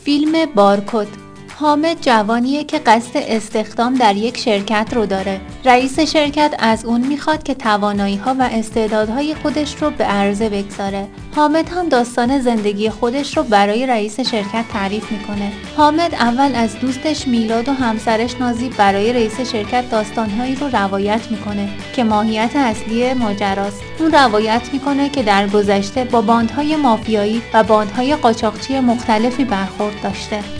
فیلم بارکد. حامد جوانیه که قصد استخدام در یک شرکت رو داره. رئیس شرکت از اون میخواد که توانایی‌ها و استعدادهای خودش رو به عرضه بگذاره. حامد هم داستان زندگی خودش رو برای رئیس شرکت تعریف میکنه. حامد اول از دوستش میلاد و همسرش نازی برای رئیس شرکت داستانهایی رو روایت میکنه که ماهیت اصلی ماجراست. اون روایت میکنه که در گذشته با باندهای مافیایی و باندهای قاچاقچی مختلفی برخورد داشته.